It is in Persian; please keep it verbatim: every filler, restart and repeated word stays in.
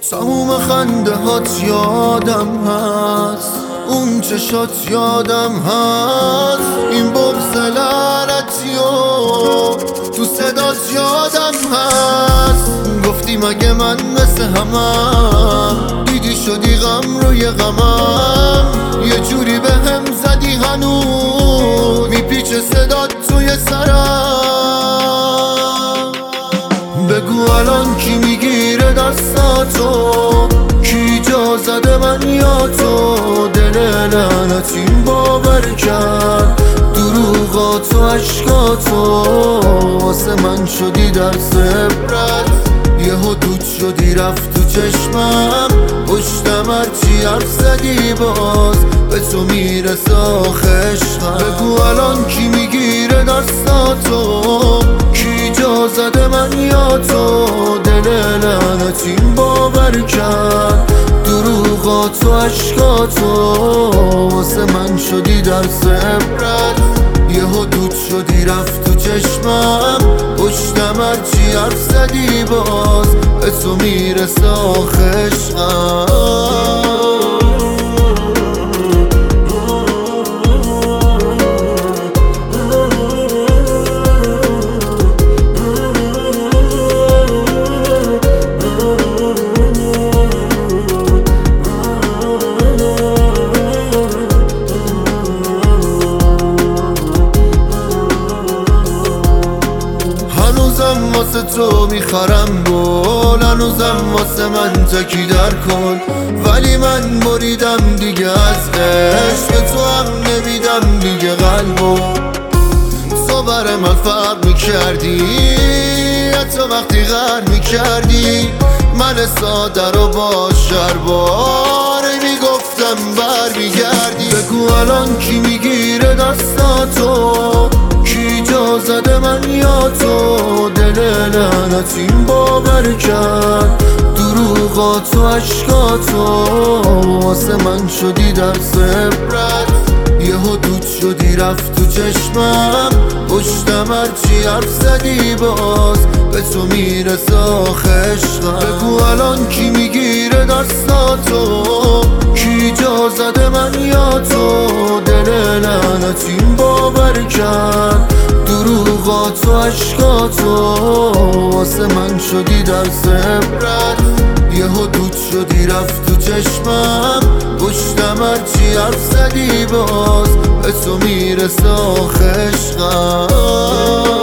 تموم خنده هات یادم هست، اون چشات یادم هست، این بغض لعنتی و تو صدات یادم هست. گفتی مگه من مثل همم، دیدی شدی غم روی غمم، یه جوری به هم زدی هنوز میپیچه صدات توی سرم. بگو الان کی میگیره دستاتو، کی جا زده من یا تو؟ دل لعنتیم باور کرد دروغاتو عشقاتو، واسه من شدی درس عبرت، یهو دود شدی رفت تو چشمم، پشتم هرچی حرف زدی باز به تو میرسه آخه عشقم. بگو الان کی میگیره دستاتو، کی جا زده من یا تو؟ دل لعنتیم باور کرد دروغاتو عشقاتو، واسه من شدی درس عبرت، یهو دود شدی رفت تو چشمم، پشتم هرچی حرف زدی باز به تو میرسه آخه عشقم. هنوزم واسه تو میخرم گل، هنوزم واسه من تکیدر کن، ولی من بریدم دیگه از عشق، تو هم نمیدم دیگه قلبو. تو بر من فرق میکردی، حتی وقتی غر میکردی، من ساده رو با شرباره میگفتم بر میگردی. بگو الان کی میگیره دستاتو، کی جا زده من یا تو؟ دل لعنتیم باور کرد دروغاتو عشقاتو، واسه من شدی درس عبرت، یهو دود شدی رفت تو چشمم، پشتم هرچی حرف زدی باز به تو میرسه آخه عشقم. بگو الان کی میگیره دستاتو، کی جا زده من یا تو؟ دل لعنتیم باور کرد دروغاتو عشقاتو، واسه من شدی درس عبرت، یهو دود شدی رفت تو چشمم، پشتم هرچی حرف زدی باز به تو میرسه آخه عشقم.